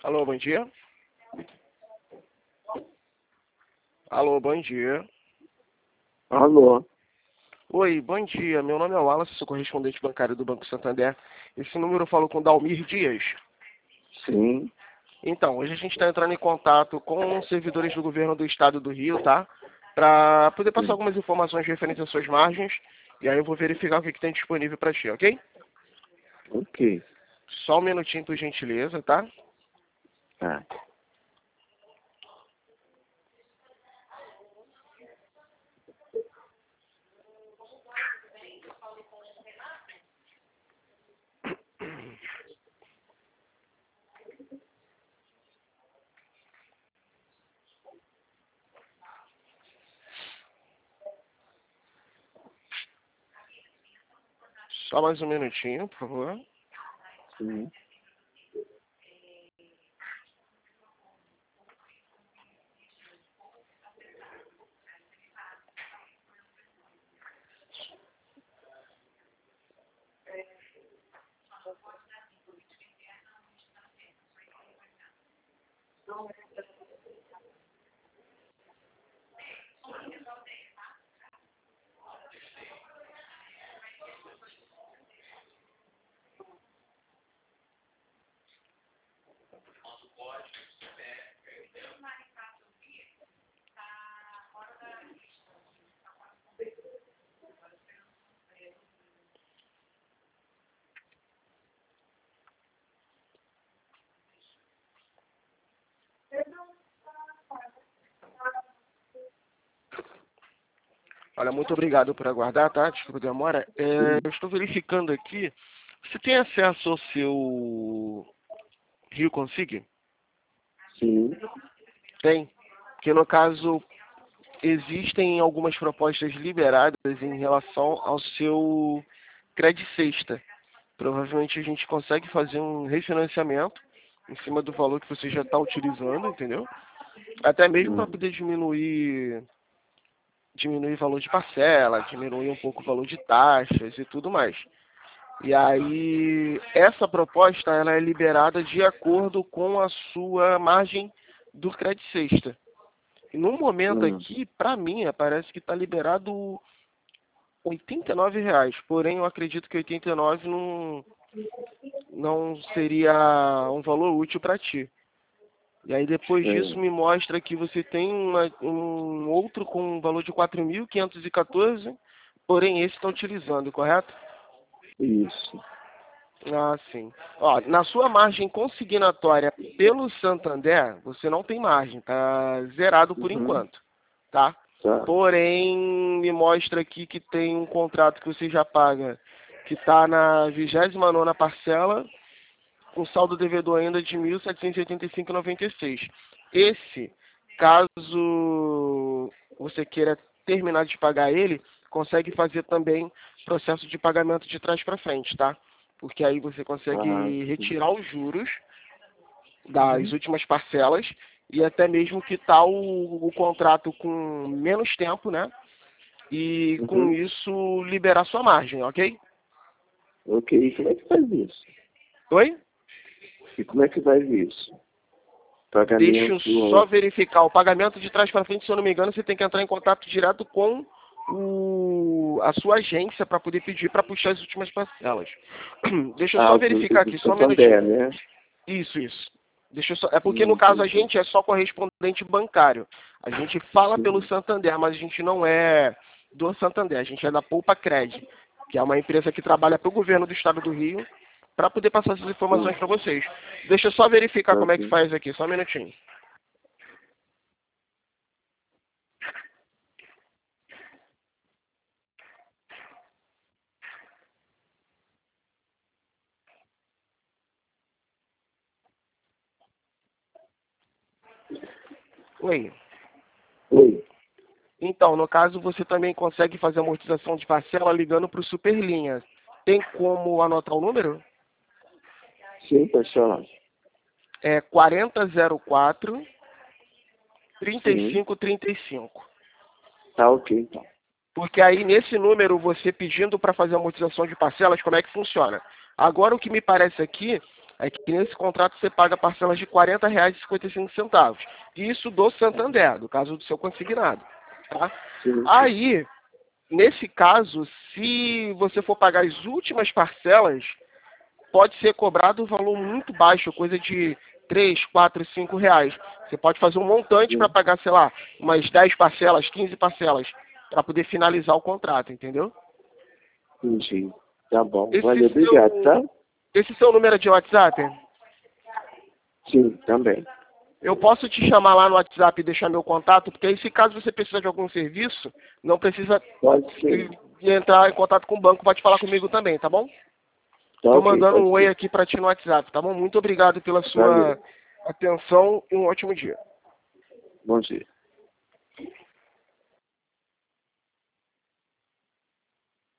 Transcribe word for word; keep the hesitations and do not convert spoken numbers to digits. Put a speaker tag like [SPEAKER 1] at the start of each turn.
[SPEAKER 1] Alô, bom dia. Alô, bom dia.
[SPEAKER 2] Alô.
[SPEAKER 1] Oi, bom dia. Meu nome é Wallace, sou correspondente bancário do Banco Santander. Esse número eu falo com Dalmir Dias.
[SPEAKER 2] Sim.
[SPEAKER 1] Então, hoje a gente está entrando em contato com servidores do governo do estado do Rio, tá? Para poder passar
[SPEAKER 2] Sim.
[SPEAKER 1] algumas informações referentes às suas margens. E aí eu vou verificar o que, que tem disponível para ti, ok?
[SPEAKER 2] Ok.
[SPEAKER 1] Só um minutinho, por gentileza, tá?
[SPEAKER 2] Tá.
[SPEAKER 1] Só mais um minutinho, por favor.
[SPEAKER 2] Sim.
[SPEAKER 1] Olha, muito obrigado por aguardar, tá? Desculpa a demora. É, eu estou verificando aqui. Você tem acesso ao seu Rio Consig?
[SPEAKER 2] Sim.
[SPEAKER 1] Tem. Que no caso, existem algumas propostas liberadas em relação ao seu Credit Sexta. Provavelmente a gente consegue fazer um refinanciamento em cima do valor que você já está utilizando, entendeu? Até mesmo para
[SPEAKER 2] Hum.
[SPEAKER 1] poder diminuir diminuir o valor de parcela, diminuir um pouco o valor de taxas e tudo mais. E aí, essa proposta ela é liberada de acordo com a sua margem do Credit Sexta. E no momento
[SPEAKER 2] Hum.
[SPEAKER 1] aqui, para mim, parece que está liberado oitenta e nove reais. Porém, eu acredito que oitenta e nove não, não seria um valor útil para ti. E aí depois disso
[SPEAKER 2] Sim.
[SPEAKER 1] me mostra que você tem uma, um outro com um valor de quatro mil quinhentos e quatorze, porém esse está utilizando, correto?
[SPEAKER 2] Isso.
[SPEAKER 1] Ah, sim. Ó, na sua margem consignatória pelo Santander, você não tem margem, tá zerado por
[SPEAKER 2] Uhum.
[SPEAKER 1] enquanto, tá?
[SPEAKER 2] Tá.
[SPEAKER 1] Porém, me mostra aqui que tem um contrato que você já paga, que está na vigésima nona parcela, com saldo devedor ainda de mil setecentos e oitenta e cinco vírgula noventa e seis. Esse, caso você queira terminar de pagar ele, consegue fazer também processo de pagamento de trás para frente, tá? Porque aí você
[SPEAKER 2] Ah,
[SPEAKER 1] consegue
[SPEAKER 2] sim.
[SPEAKER 1] retirar os juros das
[SPEAKER 2] Uhum.
[SPEAKER 1] últimas parcelas e até mesmo quitar o, o contrato com menos tempo, né? E com
[SPEAKER 2] Uhum.
[SPEAKER 1] isso liberar sua margem, ok?
[SPEAKER 2] Ok. E como é que faz isso?
[SPEAKER 1] Oi?
[SPEAKER 2] E como é que faz isso?
[SPEAKER 1] Deixa eu
[SPEAKER 2] Pagamento.
[SPEAKER 1] só verificar. O pagamento de trás para frente, se eu não me engano, você tem que entrar em contato direto com o, a sua agência para poder pedir para puxar as últimas parcelas. Deixa eu
[SPEAKER 2] Ah,
[SPEAKER 1] só
[SPEAKER 2] o do,
[SPEAKER 1] verificar
[SPEAKER 2] do
[SPEAKER 1] aqui, só um
[SPEAKER 2] Santander,
[SPEAKER 1] minutinho.
[SPEAKER 2] né?
[SPEAKER 1] Isso, isso. Deixa eu só... É porque no
[SPEAKER 2] Hum,
[SPEAKER 1] caso a
[SPEAKER 2] entendi.
[SPEAKER 1] gente é só correspondente bancário. A gente fala pelo
[SPEAKER 2] Sim.
[SPEAKER 1] Santander, mas a gente não é do Santander, a gente é da Poupa Cred, que é uma empresa que trabalha para o governo do estado do Rio, para poder passar essas
[SPEAKER 2] Sim.
[SPEAKER 1] informações para vocês. Deixa eu só verificar como é que
[SPEAKER 2] Ok.
[SPEAKER 1] faz aqui, só um minutinho. Oi.
[SPEAKER 2] Oi.
[SPEAKER 1] Então, no caso, você também consegue fazer amortização de parcela ligando para o Superlinha. Tem como anotar o número?
[SPEAKER 2] Sim, pessoal.
[SPEAKER 1] É quarenta zero quatro, trinta e
[SPEAKER 2] Sim.
[SPEAKER 1] cinco trinta e cinco.
[SPEAKER 2] Tá ok, então.
[SPEAKER 1] Porque aí, nesse número, você pedindo para fazer amortização de parcelas, como é que funciona? Agora, o que me parece aqui É que nesse contrato você paga parcelas de quarenta reais e cinquenta e cinco centavos. Isso do Santander, do caso do seu consignado. Tá?
[SPEAKER 2] Sim.
[SPEAKER 1] Aí, nesse caso, se você for pagar as últimas parcelas, pode ser cobrado um valor muito baixo, coisa de três, quatro, cinco reais. Você pode fazer um montante para
[SPEAKER 2] Sim.
[SPEAKER 1] pagar, sei lá, umas dez parcelas, quinze parcelas, para poder finalizar o contrato, entendeu?
[SPEAKER 2] Entendi. Tá bom.
[SPEAKER 1] Esse
[SPEAKER 2] Valeu, obrigado,
[SPEAKER 1] seu,
[SPEAKER 2] tá?
[SPEAKER 1] esse seu número é de WhatsApp?
[SPEAKER 2] Sim, também.
[SPEAKER 1] Eu posso te chamar lá no WhatsApp e deixar meu contato, porque aí se caso você precisar de algum serviço, não precisa
[SPEAKER 2] Pode ser.
[SPEAKER 1] de entrar em contato com o banco, pode falar comigo também, tá bom?
[SPEAKER 2] Tá
[SPEAKER 1] Tô
[SPEAKER 2] ok,
[SPEAKER 1] mandando um
[SPEAKER 2] pode
[SPEAKER 1] oi
[SPEAKER 2] ser.
[SPEAKER 1] aqui para ti no WhatsApp, tá bom? Muito obrigado pela sua
[SPEAKER 2] Valeu.
[SPEAKER 1] atenção e um ótimo dia.
[SPEAKER 2] Bom dia.